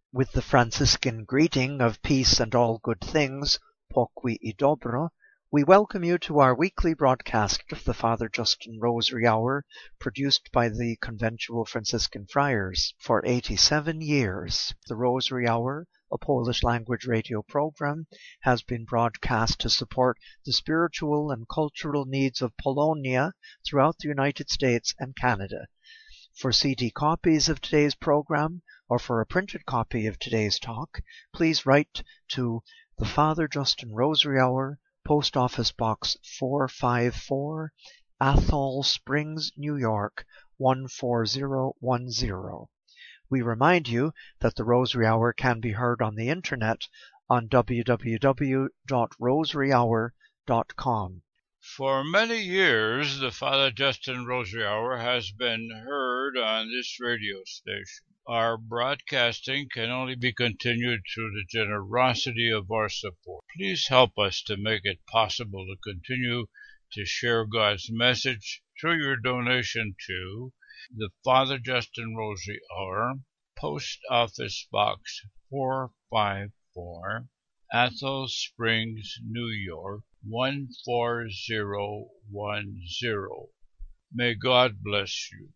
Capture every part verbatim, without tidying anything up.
With the Franciscan greeting of peace and all good things, pokój i dobro, we welcome you to our weekly broadcast of the Father Justin Rosary Hour, produced by the Conventual Franciscan Friars for eighty-seven years. The Rosary Hour, a Polish-language radio program, has been broadcast to support the spiritual and cultural needs of Polonia throughout the United States and Canada. For C D copies of today's program, or for a printed copy of today's talk, please write to the Father Justin Rosary Hour, Post Office Box four five four, Athol Springs, New York one four zero one zero. We remind you that the Rosary Hour can be heard on the internet on w w w dot rosary hour dot com. For many years, the Father Justin Rosary Hour has been heard on this radio station. Our broadcasting can only be continued through the generosity of our support. Please help us to make it possible to continue to share God's message through your donation to the Father Justin Rosary Hour, Post Office Box four five four, Athol Springs, New York one four zero one zero. May God bless you.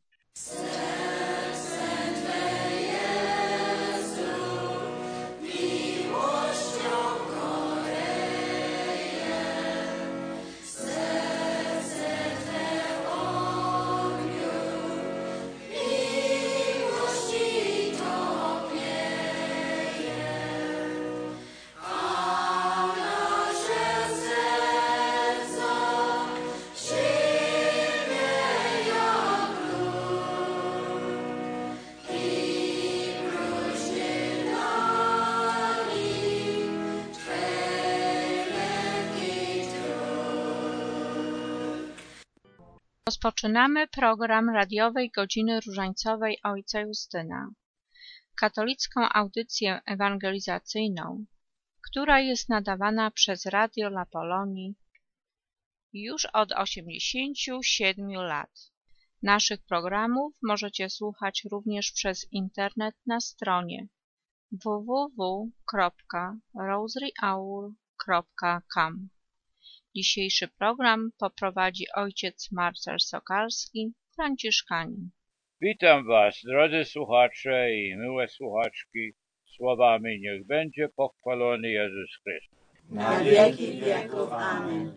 Rozpoczynamy program radiowej Godziny Różańcowej Ojca Justyna, katolicką audycję ewangelizacyjną, która jest nadawana przez Radio La Polonie już od osiemdziesięciu siedmiu lat. Naszych programów możecie słuchać również przez internet na stronie w w w kropka rosary hour kropka com. Dzisiejszy program poprowadzi ojciec Marcel Sokalski, franciszkanin. Witam Was, drodzy słuchacze i miłe słuchaczki, słowami niech będzie pochwalony Jezus Chrystus. Na wieki wieków. Amen.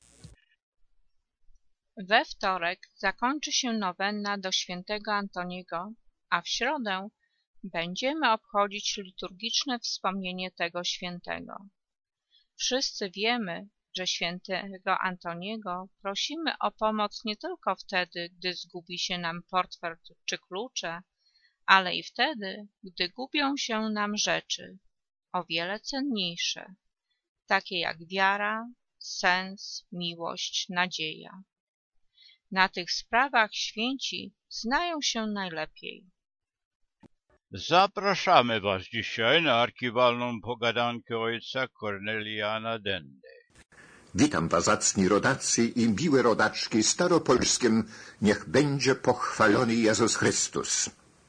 We wtorek zakończy się nowenna do świętego Antoniego, a w środę będziemy obchodzić liturgiczne wspomnienie tego świętego. Wszyscy wiemy, że świętego Antoniego prosimy o pomoc nie tylko wtedy, gdy zgubi się nam portfel czy klucze, ale i wtedy, gdy gubią się nam rzeczy o wiele cenniejsze, takie jak wiara, sens, miłość, nadzieja. Na tych sprawach święci znają się najlepiej. Zapraszamy Was dzisiaj na archiwalną pogadankę ojca Korneliana Dendy. Witam was, zacni rodacy i miłe rodaczki, staropolskim niech będzie pochwalony Jezus Chrystus.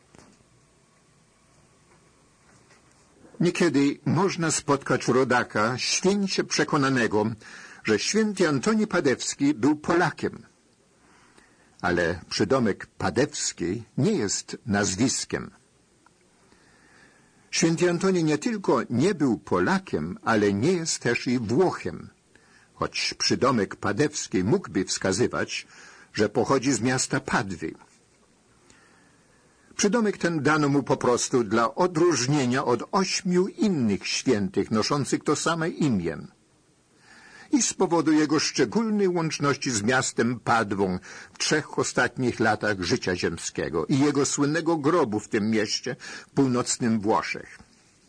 Niekiedy można spotkać rodaka święcie przekonanego, że święty Antoni Padewski był Polakiem. Ale przydomek Padewski nie jest nazwiskiem. Święty Antoni nie tylko nie był Polakiem, ale nie jest też i Włochem. Choć przydomek Padewski mógłby wskazywać, że pochodzi z miasta Padwy. Przydomek ten dano mu po prostu dla odróżnienia od ośmiu innych świętych noszących to same imię i z powodu jego szczególnej łączności z miastem Padwą w trzech ostatnich latach życia ziemskiego i jego słynnego grobu w tym mieście w północnym Włoszech.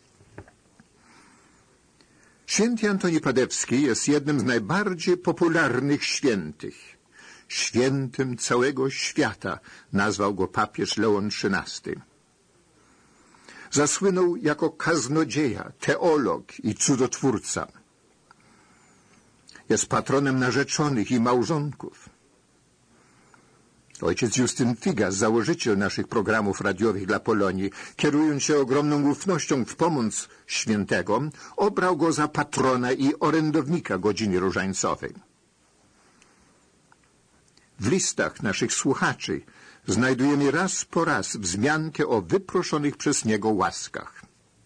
Święty Antoni Padewski jest jednym z najbardziej popularnych świętych. Świętym całego świata nazwał go papież Leon trzynasty. Zasłynął jako kaznodzieja, teolog i cudotwórca. Jest patronem narzeczonych i małżonków. Ojciec Justyn Figas, założyciel naszych programów radiowych dla Polonii, kierując się ogromną ufnością w pomoc świętego, obrał go za patrona i orędownika godziny różańcowej. W listach naszych słuchaczy znajdujemy raz po raz wzmiankę o wyproszonych przez niego łaskach.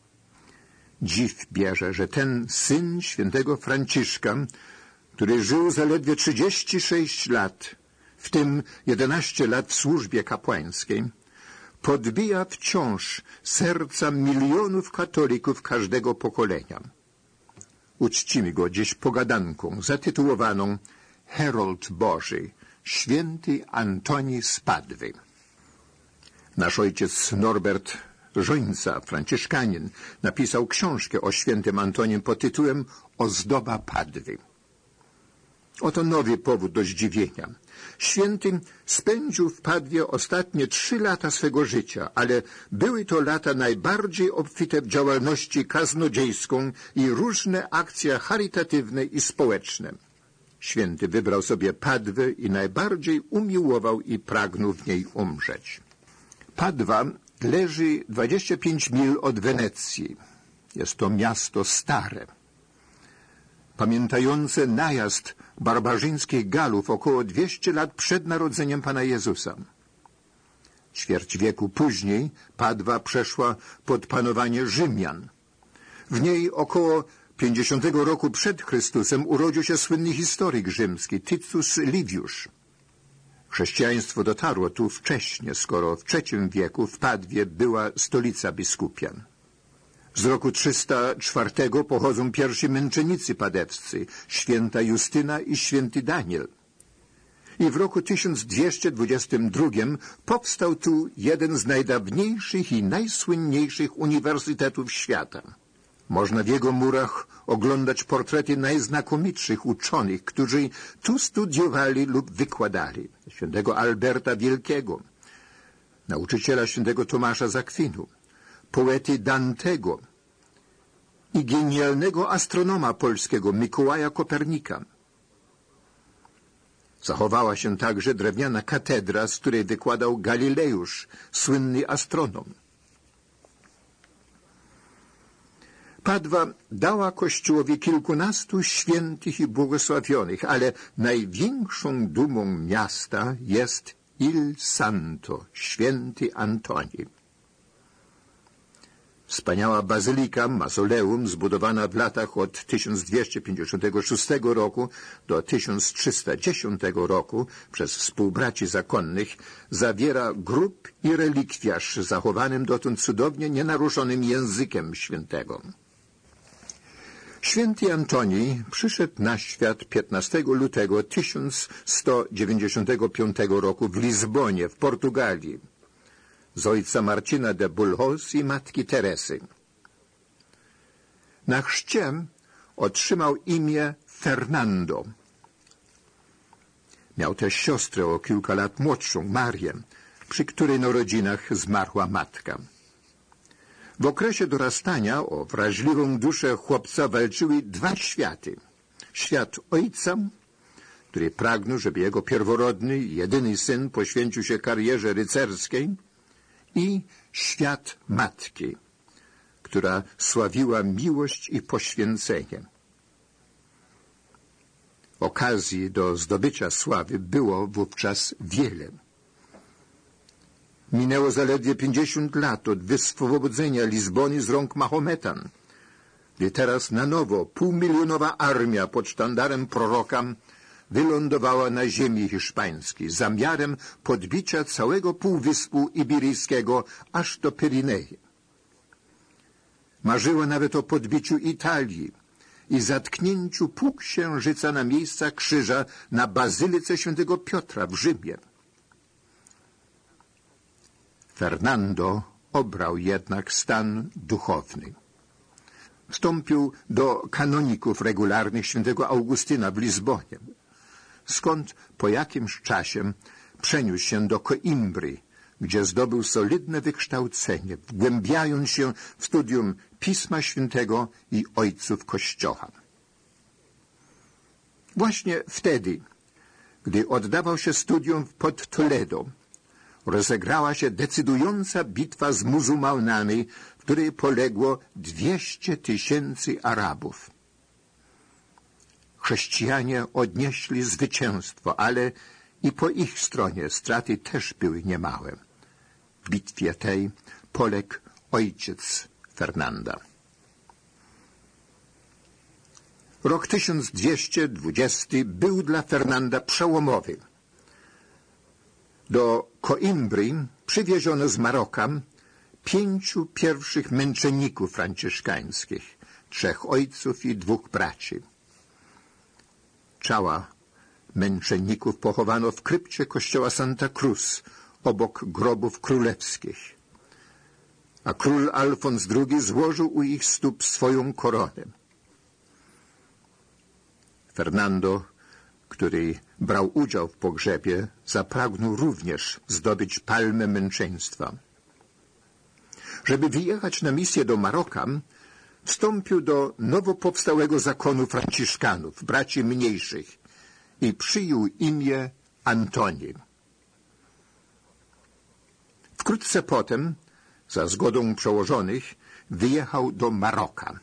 Dziw bierze, że ten syn świętego Franciszka, który żył zaledwie trzydzieści sześć lat, w tym jedenaście lat w służbie kapłańskiej, podbija wciąż serca milionów katolików każdego pokolenia. Uczcimy go dziś pogadanką zatytułowaną Herold Boży, święty Antoni z Padwy. Nasz ojciec Norbert Żońca, franciszkanin, napisał książkę o świętym Antonim pod tytułem Ozdoba Padwy. Oto nowy powód do zdziwienia. Święty spędził w Padwie ostatnie trzy lata swego życia, ale były to lata najbardziej obfite w działalności kaznodziejską i różne akcje charytatywne i społeczne. Święty wybrał sobie Padwę i najbardziej umiłował i pragnął w niej umrzeć. Padwa leży dwadzieścia pięć mil od Wenecji. Jest to miasto stare, pamiętające najazd barbarzyńskich Galów około dwieście lat przed narodzeniem Pana Jezusa. Ćwierć wieku później Padwa przeszła pod panowanie Rzymian. W niej około pięćdziesiątego roku przed Chrystusem urodził się słynny historyk rzymski Tytus Liviusz. Chrześcijaństwo dotarło tu wcześnie, skoro w trzecim wieku w Padwie była stolica biskupian. Z roku trzysta czwartego pochodzą pierwsi męczennicy padewscy, święta Justyna i święty Daniel. I w roku tysiąc dwieście dwudziestym drugim powstał tu jeden z najdawniejszych i najsłynniejszych uniwersytetów świata. Można w jego murach oglądać portrety najznakomitszych uczonych, którzy tu studiowali lub wykładali. Świętego Alberta Wielkiego, nauczyciela świętego Tomasza z Akwinu, poety Dantego i genialnego astronoma polskiego Mikołaja Kopernika. Zachowała się także drewniana katedra, z której wykładał Galileusz, słynny astronom. Padwa dała Kościołowi kilkunastu świętych i błogosławionych, ale największą dumą miasta jest Il Santo, święty Antoni. Wspaniała bazylika, mauzoleum, zbudowana w latach od tysiąc dwieście pięćdziesiątego szóstego roku do tysiąc trzysta dziesiątego roku przez współbraci zakonnych, zawiera grób i relikwiarz zachowanym dotąd cudownie nienaruszonym językiem świętego. Święty Antoni przyszedł na świat piętnastego lutego tysiąc sto dziewięćdziesiątego piątego roku w Lizbonie, w Portugalii, z ojca Marcina de Bulhos i matki Teresy. Na chrzcie otrzymał imię Fernando. Miał też siostrę o kilka lat młodszą, Marię, przy której narodzinach zmarła matka. W okresie dorastania o wrażliwą duszę chłopca walczyły dwa światy. Świat ojca, który pragnął, żeby jego pierworodny, jedyny syn poświęcił się karierze rycerskiej, i świat matki, która sławiła miłość i poświęcenie. Okazji do zdobycia sławy było wówczas wiele. Minęło zaledwie pięćdziesiąt lat od wyswobodzenia Lizbony z rąk Mahometan, gdy teraz na nowo półmilionowa armia pod sztandarem proroka wylądowała na ziemi hiszpańskiej z zamiarem podbicia całego półwyspu iberyjskiego aż do Pirenei. Marzyła nawet o podbiciu Italii i zatknięciu półksiężyca na miejsca krzyża na Bazylice Świętego Piotra w Rzymie. Fernando obrał jednak stan duchowny. Wstąpił do kanoników regularnych świętego Augustyna w Lizbonie, skąd po jakimś czasie przeniósł się do Coimbry, gdzie zdobył solidne wykształcenie, wgłębiając się w studium Pisma Świętego i ojców Kościoła. Właśnie wtedy Gdy oddawał się studium pod Toledo, rozegrała się decydująca bitwa z muzułmanami, w której poległo dwieście tysięcy Arabów. Chrześcijanie odnieśli zwycięstwo, ale i po ich stronie straty też były niemałe. W bitwie tej poległ ojciec Fernanda. Rok tysiąc dwieście dwudziesty był dla Fernanda przełomowy. Do Koimbry przywieziono z Maroka pięciu pierwszych męczenników franciszkańskich, trzech ojców i dwóch braci. Ciała męczenników pochowano w krypcie kościoła Santa Cruz obok grobów królewskich, a król Alfons drugi złożył u ich stóp swoją koronę. Fernando, który brał udział w pogrzebie, zapragnął również zdobyć palmę męczeństwa. Żeby wyjechać na misję do Maroka, wstąpił do nowo powstałego zakonu franciszkanów, braci mniejszych, i przyjął imię Antoni. Wkrótce potem, za zgodą przełożonych, wyjechał do Maroka.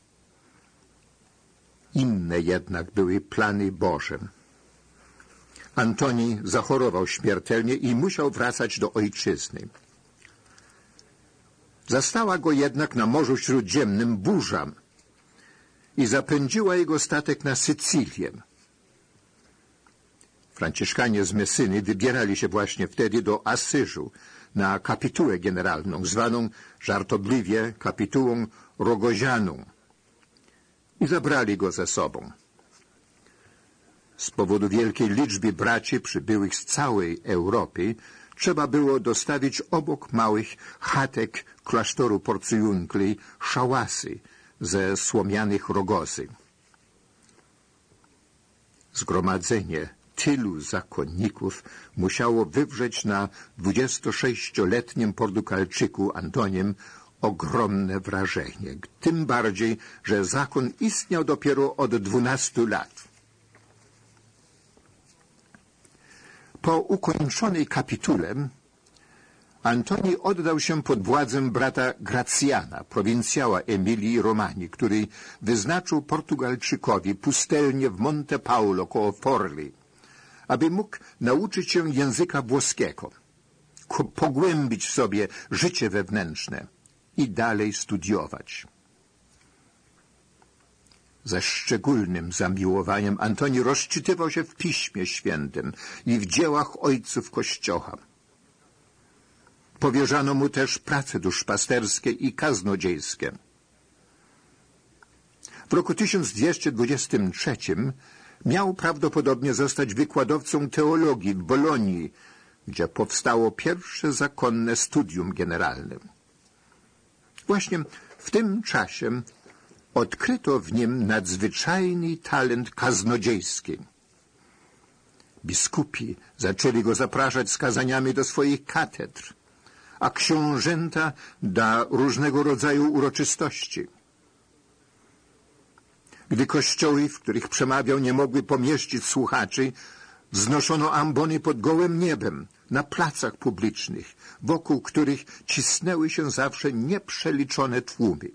Inne jednak były plany Boże. Antoni zachorował śmiertelnie i musiał wracać do ojczyzny. Zastała go jednak na Morzu Śródziemnym burza i zapędziła jego statek na Sycylię. Franciszkanie z Messyny wybierali się właśnie wtedy do Asyżu na kapitułę generalną, zwaną żartobliwie kapitułą Rogozianą, i zabrali go ze sobą. Z powodu wielkiej liczby braci przybyłych z całej Europy trzeba było dostawić obok małych chatek klasztoru Porciunculi szałasy ze słomianych rogozy. Zgromadzenie tylu zakonników musiało wywrzeć na dwudziestosześcioletnim Portugalczyku Antoniem ogromne wrażenie, tym bardziej, że zakon istniał dopiero od dwunastu lat. Po ukończonej kapitule Antoni oddał się pod władzę brata Gracjana, prowincjała Emilii Romanii, który wyznaczył Portugalczykowi pustelnię w Monte Paulo koło Forli, aby mógł nauczyć się języka włoskiego, pogłębić sobie życie wewnętrzne i dalej studiować. Ze szczególnym zamiłowaniem Antoni rozczytywał się w Piśmie Świętym i w dziełach ojców Kościoła. Powierzano mu też prace duszpasterskie i kaznodziejskie. W roku tysiąc dwieście dwudziestym trzecim miał prawdopodobnie zostać wykładowcą teologii w Bolonii, gdzie powstało pierwsze zakonne studium generalne. Właśnie w tym czasie odkryto w nim nadzwyczajny talent kaznodziejski. Biskupi zaczęli go zapraszać z kazaniami do swoich katedr, a książęta do różnego rodzaju uroczystości. Gdy kościoły, w których przemawiał, nie mogły pomieścić słuchaczy, wznoszono ambony pod gołym niebem, na placach publicznych, wokół których cisnęły się zawsze nieprzeliczone tłumy.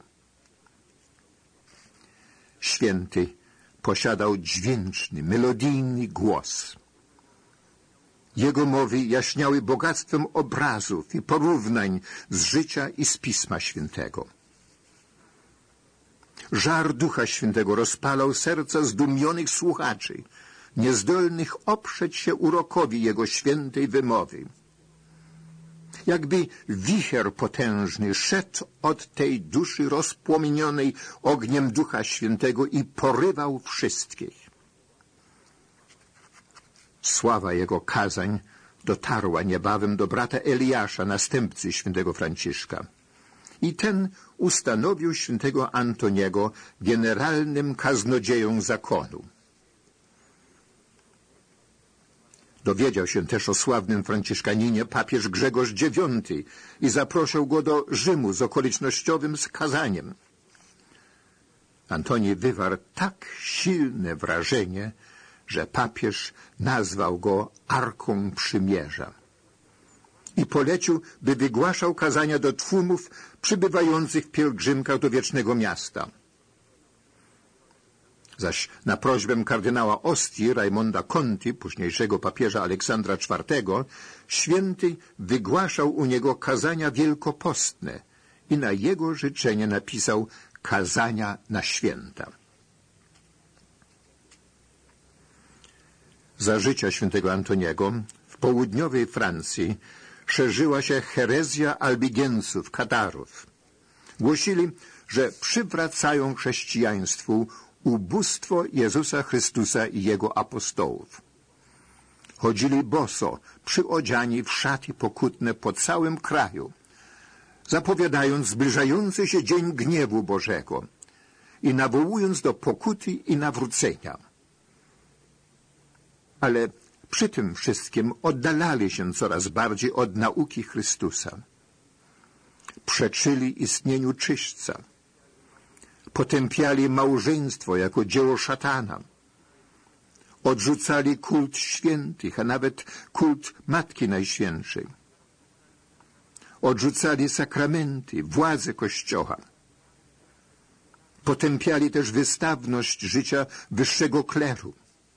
Święty posiadał dźwięczny, melodijny głos. Jego mowy jaśniały bogactwem obrazów i porównań z życia i z Pisma Świętego. Żar Ducha Świętego rozpalał serca zdumionych słuchaczy, niezdolnych oprzeć się urokowi Jego świętej wymowy. Jakby wicher potężny szedł od tej duszy rozpłomienionej ogniem Ducha Świętego i porywał wszystkich. Sława jego kazań dotarła niebawem do brata Eliasza, następcy świętego Franciszka. I ten ustanowił świętego Antoniego generalnym kaznodzieją zakonu. Dowiedział się też o sławnym franciszkaninie papież Grzegorz dziewiąty i zaprosił go do Rzymu z okolicznościowym skazaniem. Antoni wywarł tak silne wrażenie, że papież nazwał go Arką Przymierza i polecił, by wygłaszał kazania do tłumów przybywających w pielgrzymkach do Wiecznego Miasta. Zaś na prośbę kardynała Ostii Raimonda Conti, późniejszego papieża Aleksandra czwartego, święty wygłaszał u niego kazania wielkopostne i na jego życzenie napisał kazania na święta. Za życia świętego Antoniego w południowej Francji szerzyła się herezja albigenców, katarów. Głosili, że przywracają chrześcijaństwu ubóstwo Jezusa Chrystusa i Jego apostołów. Chodzili boso, przyodziani w szaty pokutne po całym kraju, zapowiadając zbliżający się dzień gniewu Bożego i nawołując do pokuty i nawrócenia. Ale przy tym wszystkim oddalali się coraz bardziej od nauki Chrystusa. Przeczyli istnieniu czyśćca. Potępiali małżeństwo jako dzieło szatana. Odrzucali kult świętych, a nawet kult Matki Najświętszej. Odrzucali sakramenty, władzę Kościoła. Potępiali też wystawność życia wyższego kleru.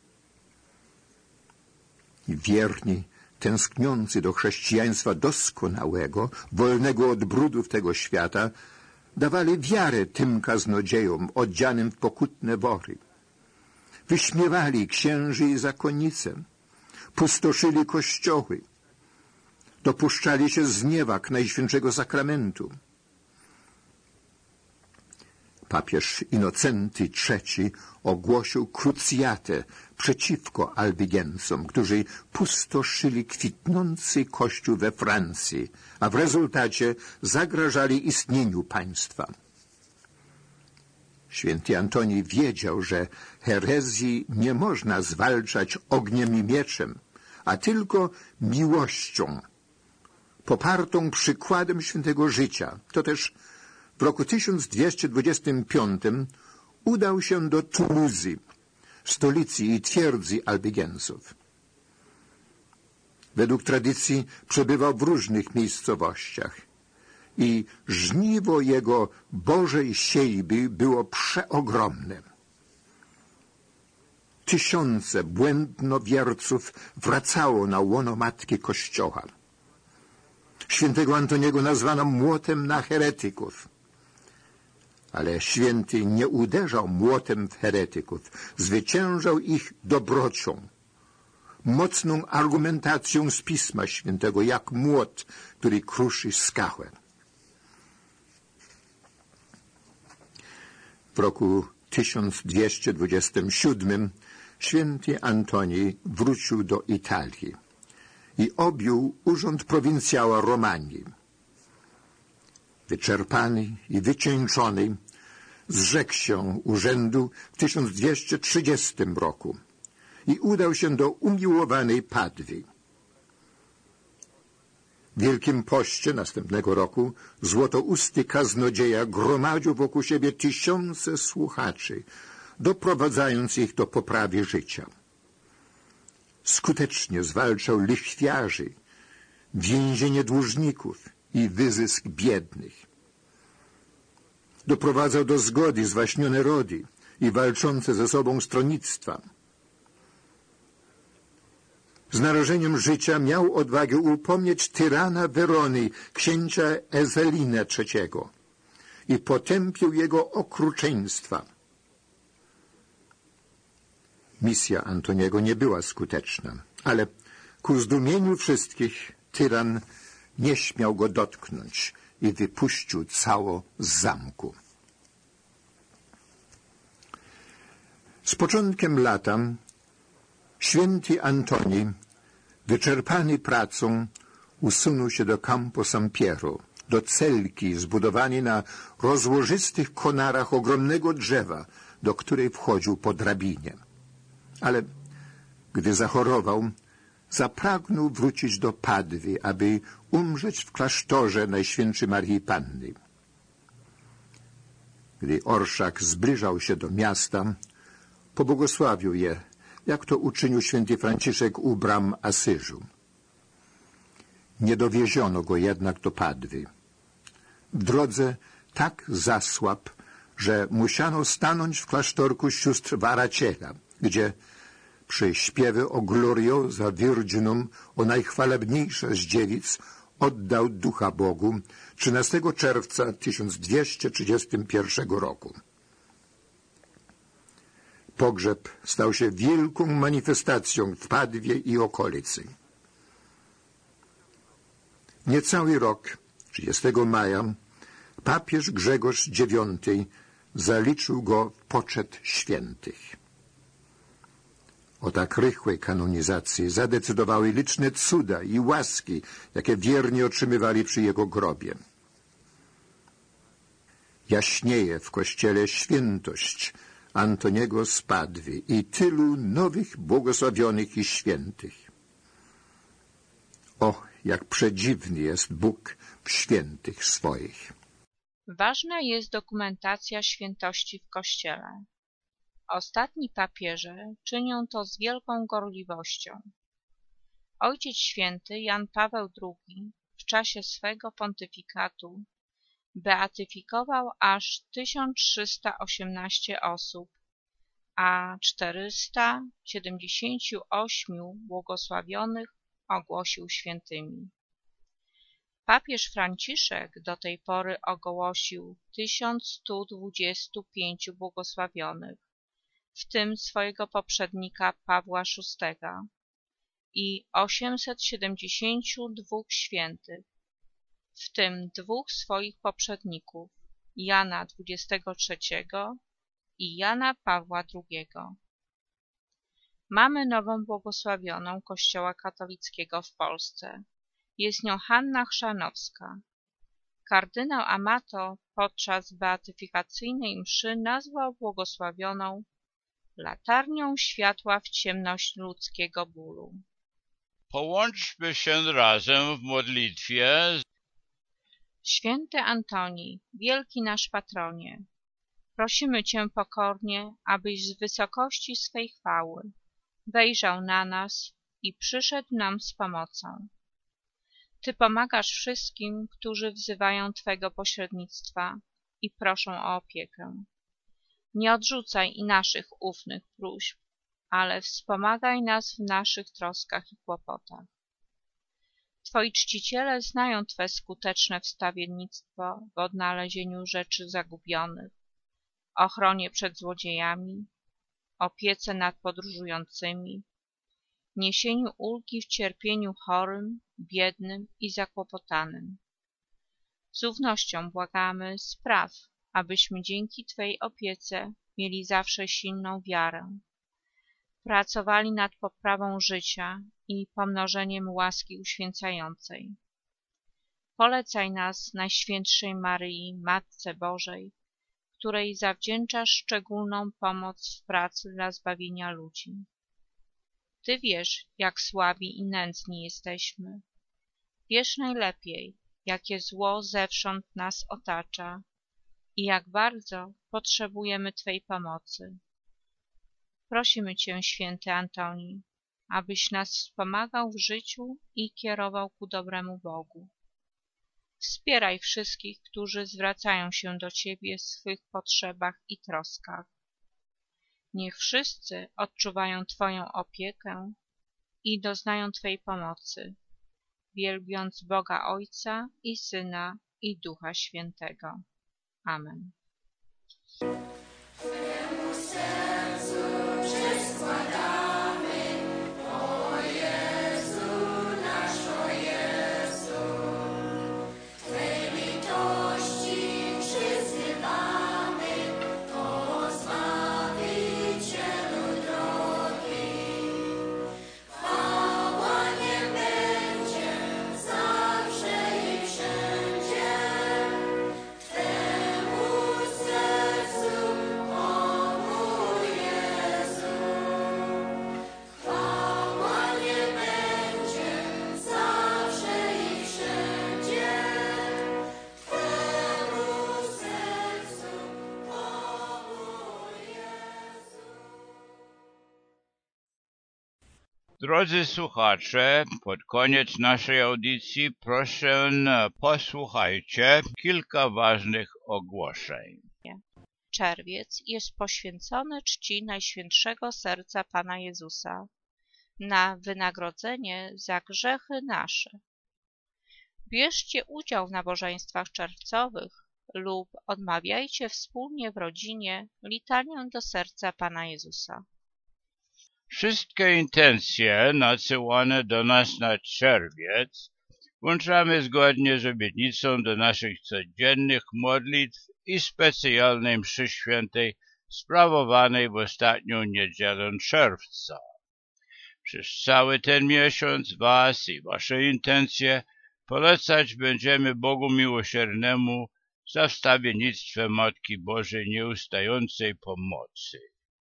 Wierni, tęskniący do chrześcijaństwa doskonałego, wolnego od brudów tego świata, dawali wiarę tym kaznodziejom odzianym w pokutne wory. Wyśmiewali księży i zakonnice, pustoszyli kościoły, dopuszczali się zniewag Najświętszego Sakramentu. Papież Inocenty trzeci ogłosił krucjatę przeciwko albigencom, którzy pustoszyli kwitnący kościół we Francji, a w rezultacie zagrażali istnieniu państwa. Święty Antoni wiedział, że herezji nie można zwalczać ogniem i mieczem, a tylko miłością, popartą przykładem świętego życia. To też w roku tysiąc dwieście dwudziestym piątym udał się do Toulouse, stolicy i twierdzy albigenców. Według tradycji przebywał w różnych miejscowościach i żniwo jego Bożej siejby było przeogromne. Tysiące błędnowierców wracało na łono Matki Kościoła. Świętego Antoniego nazwano młotem na heretyków. Ale święty nie uderzał młotem w heretyków, zwyciężał ich dobrocią, mocną argumentacją z Pisma Świętego, jak młot, który kruszy skałę. W roku tysiąc dwieście dwudziestym siódmym święty Antoni wrócił do Italii i objął urząd prowincjała Romanii. Wyczerpany i wycieńczony zrzekł się urzędu w tysiąc dwieście trzydziestym roku i udał się do umiłowanej Padwy. W Wielkim Poście następnego roku złotousty kaznodzieja gromadził wokół siebie tysiące słuchaczy, doprowadzając ich do poprawy życia. Skutecznie zwalczał lichwiarzy, więzienie dłużników i wyzysk biednych. Doprowadzał do zgody zwaśnione rody i walczące ze sobą stronnictwa. Z narażeniem życia miał odwagę upomnieć tyrana Werony, księcia Ezelina trzeciego i potępił jego okrucieństwa. Misja Antoniego nie była skuteczna, ale ku zdumieniu wszystkich tyran nie śmiał go dotknąć i wypuścił cało z zamku. Z początkiem lata święty Antoni, wyczerpany pracą, usunął się do Campo San Piero, do celki zbudowanej na rozłożystych konarach ogromnego drzewa, do której wchodził po drabinie. Ale gdy zachorował, zapragnął wrócić do Padwy, aby umrzeć w klasztorze Najświętszej Marii Panny. Gdy orszak zbliżał się do miasta, pobłogosławił je jak to uczynił święty Franciszek u bram Asyżu. Nie dowieziono go jednak do Padwy. W drodze tak zasłabł, że musiano stanąć w klasztorku sióstr Varaciela, gdzie przy śpiewie o gloriosa virginum, o najchwalebniejsza z dziewic, oddał ducha Bogu trzynastego czerwca tysiąc dwieście trzydziestego pierwszego roku. Pogrzeb stał się wielką manifestacją w Padwie i okolicy. Niecały rok, trzydziestego maja, papież Grzegorz dziewiąty zaliczył go w poczet świętych. O tak rychłej kanonizacji zadecydowały liczne cuda i łaski, jakie wierni otrzymywali przy jego grobie. Jaśnieje w kościele świętość Antoniego z Padwy i tylu nowych błogosławionych i świętych. O, jak przedziwny jest Bóg w świętych swoich. Ważna jest dokumentacja świętości w Kościele. Ostatni papieże czynią to z wielką gorliwością. Ojciec Święty Jan Paweł drugi w czasie swego pontyfikatu beatyfikował aż tysiąc trzysta osiemnaście osób, a czterysta siedemdziesiąt osiem błogosławionych ogłosił świętymi. Papież Franciszek do tej pory ogłosił tysiąc sto dwadzieścia pięć błogosławionych, w tym swojego poprzednika Pawła szóstego i osiemset siedemdziesiąt dwa świętych, w tym dwóch swoich poprzedników, Jana dwudziestego trzeciego i Jana Pawła drugiego. Mamy nową błogosławioną Kościoła katolickiego w Polsce. Jest nią Hanna Chrzanowska. Kardynał Amato podczas beatyfikacyjnej mszy nazwał błogosławioną latarnią światła w ciemność ludzkiego bólu. Połączmy się razem w modlitwie. Święty Antoni, wielki nasz patronie, prosimy Cię pokornie, abyś z wysokości swej chwały wejrzał na nas i przyszedł nam z pomocą. Ty pomagasz wszystkim, którzy wzywają Twego pośrednictwa i proszą o opiekę. Nie odrzucaj i naszych ufnych próśb, ale wspomagaj nas w naszych troskach i kłopotach. Twoi czciciele znają Twe skuteczne wstawiennictwo w odnalezieniu rzeczy zagubionych, ochronie przed złodziejami, opiece nad podróżującymi, niesieniu ulgi w cierpieniu chorym, biednym i zakłopotanym. Z ufnością błagamy, spraw, abyśmy dzięki Twej opiece mieli zawsze silną wiarę, pracowali nad poprawą życia i pomnożeniem łaski uświęcającej. Polecaj nas Najświętszej Maryi, Matce Bożej, której zawdzięczasz szczególną pomoc w pracy dla zbawienia ludzi. Ty wiesz, jak słabi i nędzni jesteśmy. Wiesz najlepiej, jakie zło zewsząd nas otacza i jak bardzo potrzebujemy Twej pomocy. Prosimy Cię, święty Antoni, abyś nas wspomagał w życiu i kierował ku dobremu Bogu. Wspieraj wszystkich, którzy zwracają się do Ciebie w swych potrzebach i troskach. Niech wszyscy odczuwają Twoją opiekę i doznają Twej pomocy, wielbiąc Boga Ojca i Syna i Ducha Świętego. Amen. Temu sercu Drodzy słuchacze, pod koniec naszej audycji proszę posłuchajcie kilka ważnych ogłoszeń. Czerwiec jest poświęcony czci Najświętszego Serca Pana Jezusa na wynagrodzenie za grzechy nasze. Bierzcie udział w nabożeństwach czerwcowych lub odmawiajcie wspólnie w rodzinie litanię do Serca Pana Jezusa. Wszystkie intencje nadsyłane do nas na czerwiec włączamy zgodnie z obietnicą do naszych codziennych modlitw i specjalnej mszy świętej sprawowanej w ostatnią niedzielę czerwca. Przez cały ten miesiąc was i wasze intencje polecać będziemy Bogu Miłosiernemu za wstawiennictwem Matki Bożej Nieustającej Pomocy.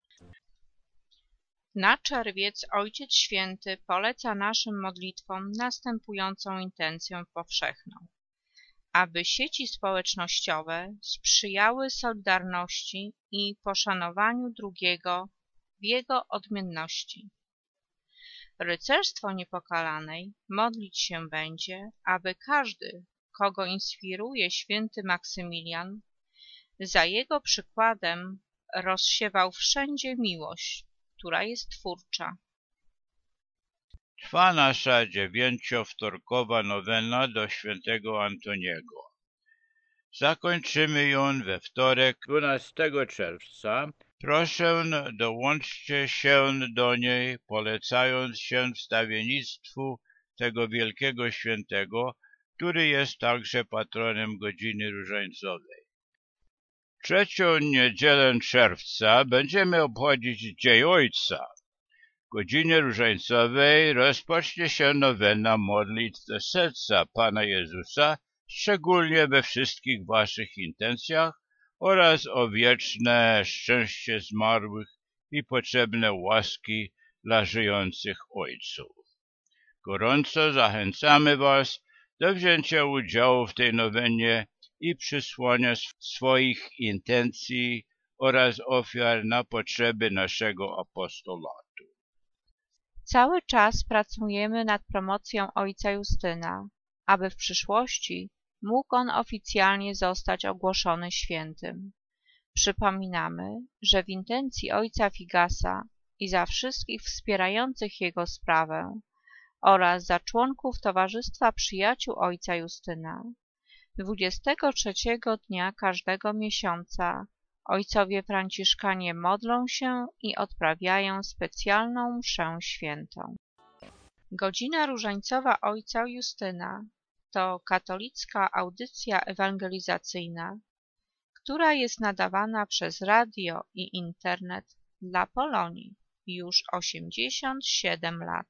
Na czerwiec Ojciec Święty poleca naszym modlitwom następującą intencję powszechną. Aby sieci społecznościowe sprzyjały solidarności i poszanowaniu drugiego w jego odmienności. Rycerstwo Niepokalanej modlić się będzie, aby każdy, kogo inspiruje święty Maksymilian, za jego przykładem rozsiewał wszędzie miłość, która jest twórcza. Trwa nasza dziewięciowtorkowa nowena do świętego Antoniego. Zakończymy ją we wtorek, dwunastego czerwca. Proszę, dołączcie się do niej, polecając się wstawiennictwu tego wielkiego świętego, który jest także patronem godziny różańcowej. Trzecią niedzielę czerwca będziemy obchodzić Dzień Ojca. W godzinie różańcowej rozpocznie się nowena modlitw do Serca Pana Jezusa, szczególnie we wszystkich waszych intencjach oraz o wieczne szczęście zmarłych i potrzebne łaski dla żyjących ojców. Gorąco zachęcamy was do wzięcia udziału w tej nowenie i przysłania swoich intencji oraz ofiar na potrzeby naszego apostolatu. Cały czas pracujemy nad promocją ojca Justyna, aby w przyszłości mógł on oficjalnie zostać ogłoszony świętym. Przypominamy, że w intencji ojca Figasa i za wszystkich wspierających jego sprawę oraz za członków Towarzystwa Przyjaciół ojca Justyna dwudziestego trzeciego dnia każdego miesiąca ojcowie franciszkanie modlą się i odprawiają specjalną mszę świętą. Godzina różańcowa ojca Justyna to katolicka audycja ewangelizacyjna, która jest nadawana przez radio i internet dla Polonii już osiemdziesiąt siedem lat.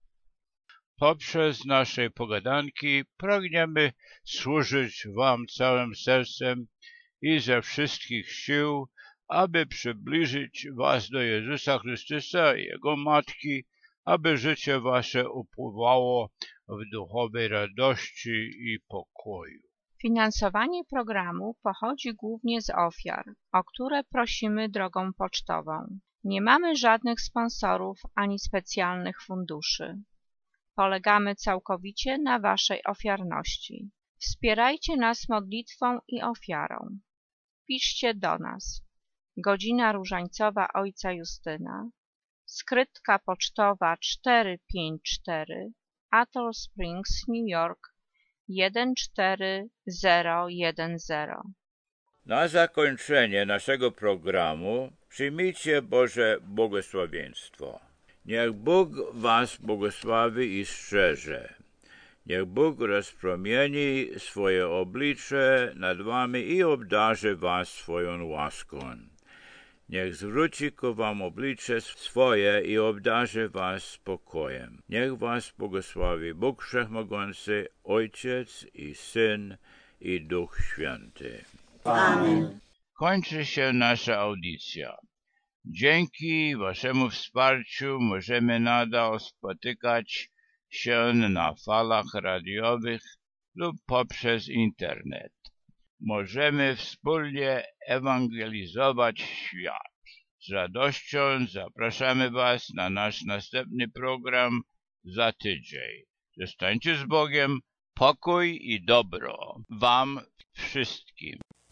Poprzez nasze pogadanki pragniemy służyć wam całym sercem i ze wszystkich sił, aby przybliżyć was do Jezusa Chrystusa i Jego Matki, aby życie wasze upływało w duchowej radości i pokoju. Finansowanie programu pochodzi głównie z ofiar, o które prosimy drogą pocztową. Nie mamy żadnych sponsorów ani specjalnych funduszy. Polegamy całkowicie na waszej ofiarności. Wspierajcie nas modlitwą i ofiarą. Piszcie do nas. Godzina różańcowa ojca Justyna, skrytka pocztowa czterysta pięćdziesiąt cztery, Atoll Springs, New York jeden cztery zero jeden zero. Na zakończenie naszego programu przyjmijcie Boże błogosławieństwo. Niech Bóg was błogosławi i strzeże. Niech Bóg rozpromieni swoje oblicze nad wami i obdarzy was swoją łaską. Niech zwróci ku wam oblicze swoje i obdarzy was spokojem. Niech was błogosławi Bóg Wszechmogący, Ojciec i Syn i Duch Święty. Amen. Kończy się nasza audycja. Dzięki waszemu wsparciu możemy nadal spotykać się na falach radiowych lub poprzez internet. Możemy wspólnie ewangelizować świat. Z radością zapraszamy Was na nasz następny program za tydzień. Zostańcie z Bogiem, pokój i dobro Wam wszystkim.